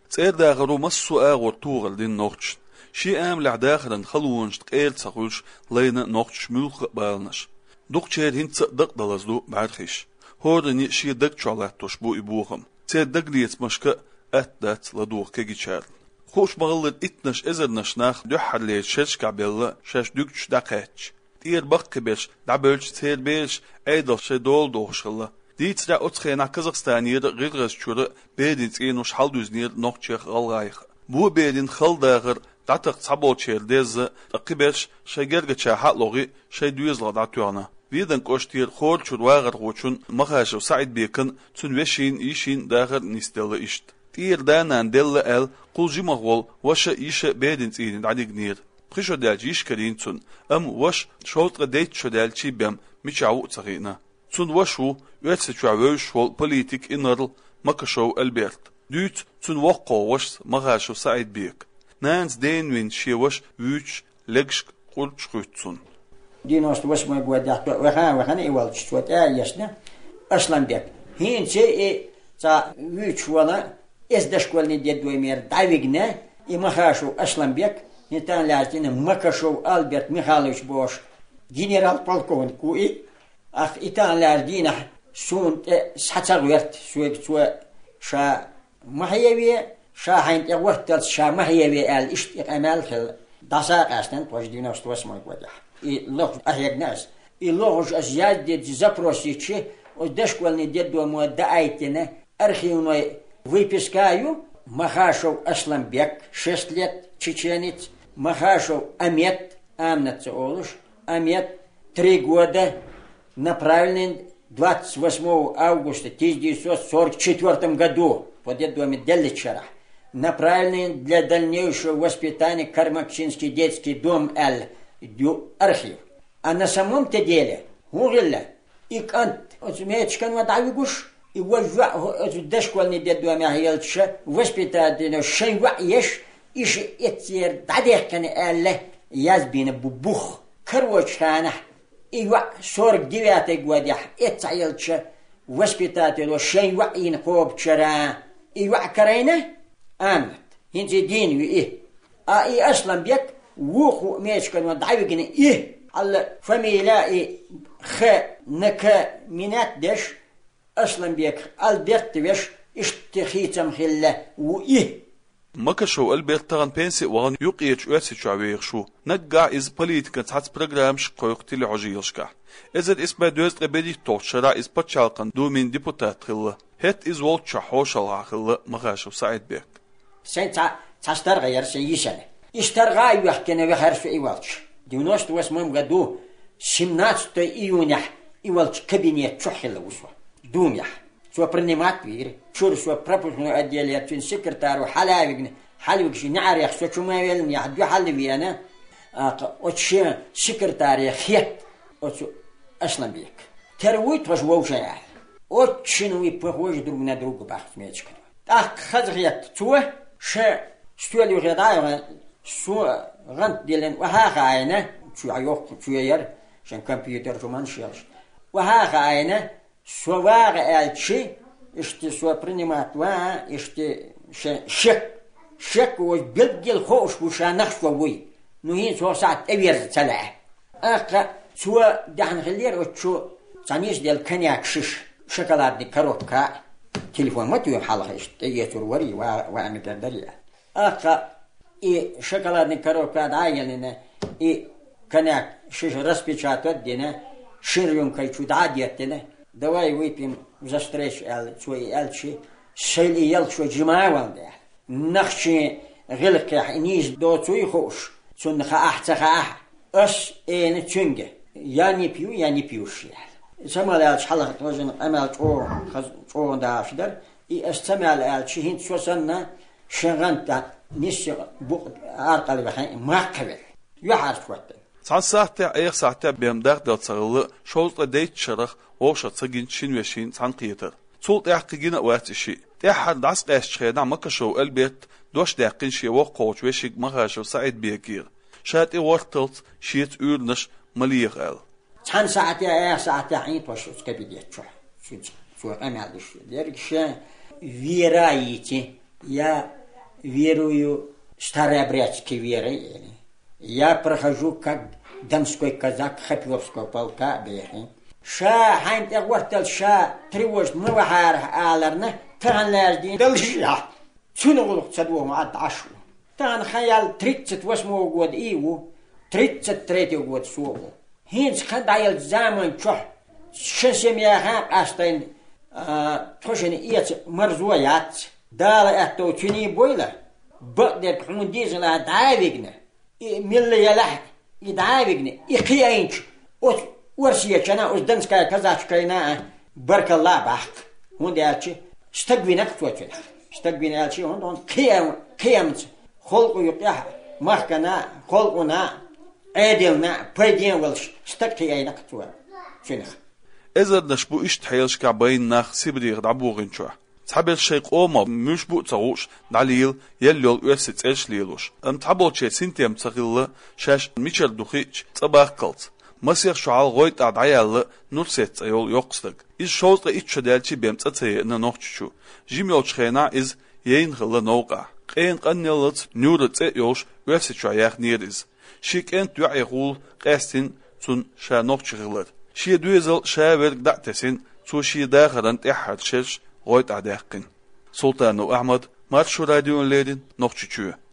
تسير داغرو مسو آغور توغل دين نوغتش شي آملع داخل خلونش تقيل تساقوش لينا نوغتش ملق بالنش دوق شير هين تصدق دلزدو بعد خيش هورني شي دق شالاتوش بو إبوهم تسير دق ليت مشكا أتدات لدوغ كيجي شارل خوش مغلد إتنش إزرنش ناخ دوحر ليت شرش كعبيلا شاش دوكش داقاتش تير بقى بيش دعبلش تير بيش أيضا شي دول دوغش الله ديت را أتخينا كازاخستانير غيرغز شورة بيدين تينوش حال دوزنير نوغتشيخ غالغايخ بو بيدين خل داغر دعتق تصابو تشير ديز تقبيش شي جرغة شاحات لغي شي دويز لغدعتوانا ويدن كوشتير خور شور واغر غوچون مخاش وسعيد بيكن تون وشين إيشين داغر نيستيل إشت تير دانان دل أل قول جي مغول وشا إيشا بيدين تينين عديق نير بخشو دال جيش كرين تون وش شولت غديت شو دال چي بيم ميشاو تغينا تون وشو ويتسجعوش والبوليتيك إنرل مكشو البيرت دوت تون وقو وش مغاشو سعيد بيك نانس دين وين شيوش ويتش لغش قرش خيتسون دينوست وش ما يقول وخان إيوالش شوت يشنا أصلا بيك هين شيء تا ويتش ولا إزدشكولني ديدوي مير دايفيغنا إمخاشو أصلا بيك نتان لازين مكشو ألبرت ميخالوش بوش جنرال полковник كوي أخ إتان لاردينا سون سحتغيرت سوى شا محيوية شا حين وقت شا محيوية الاشتغال خل دساق أصلا توجدينا استوسمه يقولح اللغة أهيج ناس اللغة أزياد دي زبروسيتشي ودشكولني ديدو مودعيتنا أرخيونو выпискаю Махашов Асламбек 6 лет чеченец Махашов Амет Амнаца Олуш Амет 3 года направленный 28 августа 1944 году под доме Деличера направленный для дальнейшего воспитания Кармакчинский детский дом архив. А на самом-то деле Гугилля и Кант Озмеечкан Вадавигуш и дошкольный дедуами ахиелча воспитательно шенваеш иш этер дадехкан элле язбина бубух корочхана и 49-й годах этаелча воспитательно шенваин хобчара и карайна амт хинти дин и а и Асламбек вуху мечкан вадавигин и алла фамилия и х нка минат деш Асламбек Альберт веш اشتخيتم خله وإيه مكشو البرت تغن بينسي وغن يقيتش واتسي شعويخشو نقع إز بوليتيكا تحت برنامج قويقتي لعجيلشكا إزد إسبا دوست غبيدي توشرا إز باتشالقن دو من ديبوتات خله هت إز والتشا حوشالها خله مغاشو سعيد بيك سين تسترغى يرسي يسنة اشترغى يوحكنا وحرف إيوالش ديونوست واسمهم غدو 17 июня إيوالش كابينيت شحيلا وسوا دوم يح شو برنامات بير شو пропускной отдел я твин секретарь حلوك شي نعرف شو ما يلم يحدو حل بينا أتش секретарь خيت أتش أصلا بيك ترويت وش ووشة أتشنوي بخوج درونا دروق بحث ميتشك خزغيت تو شتولي غدايا شو غنت ديلن وها خاينة شو عيوق شو ير عشان كمبيوتر جمان شيلش وها خاينة سوار الشي اشتي سو принимать وا اشتي شك وبيلجل خوش وشانخ وي نو هي سو ساعت ابير تلا اق سو دحن خلير وشو تانيش ديال كنياك شيش شوكولادني كروبكا تليفون ما تو حلقه اشتي يتوري وا متدريا اق и шоколадный коробка дайгелина и коньяк шиш распечатать дина ширюмкой чуда детина давай выпьем за встречу свой элчи шели елчу джимавалда нахчи гилках низ до цуйхош цунха ахцаха аш эн чунге я не пью ши самал элч халах тоже амал о да фидер и استمع элчи хин сосанна شغنت نش بق أرقل بخان ما قبل يحرف وقت ساعات أيق ساعات بيمدار دلتسرل شولت ديت شرخ وشة تجين شين وشين تنقيتر صوت يحققين وقت شيء تحد دعس قاش خينا مكشوا البيت دوش دقين شيء وقوش وشيء مغاشوا سعيد بيكير شات وقتلت شيت أولنش مليغ ال كان ساعات أيق ساعات عين توش كبيديت شو أمال شو دركش فيرايتي يا верую старой обрядской верой. Я прохожу как донской казак Хапьевского полка. Ша хайнт ягвартал ша тревожит мывахар аларна таганлардин дальша. Цунугулук цадвом адашу. Тан хаял 38-го года Иву, 33-го года Сову. Хинц хадаял заман чох. Шесемья хам астайн тошен иец марзуяц. Дала это чини бойла. Багдер хмундизна дайвигна. И миллиялах и дайвигна. И кияинч. От ورسية كنا أزدنسكا كذاكينا برك الله بحق هون ديالشي استقبينك توجه استقبينا يالشي هون قيم خلق يقيا محكنا خلقنا عدلنا بدين ولش استقيينك توجه شنخ إذا نشبو إشتحيلش كعبين نخ سيبريغ دعبوغين شوح تحبل شيق أوما مش بو تغوش دعليل يليول ويسيت إيش ليلوش تحبل شي سنتيم تغيل شاش ميشل دوخيش تباق قلت مسيح شعال غويت عدعيال نورسيت أيول يقصدق إز شوط إتشدالشي بيمتأتي إن نوحشو جيم يوشخينا إز ينغل نوقع قين قنيلت نورت إيوش ويسيت شعياخ نيريز شيك إنت يعيغول قاستين تون شا نوحشغلت شي دويزل شا ورق دعتسين تو شي داخران تحاد شيش غويت عداقين سلطان أحمد مارشو راديون ليدين نوحشو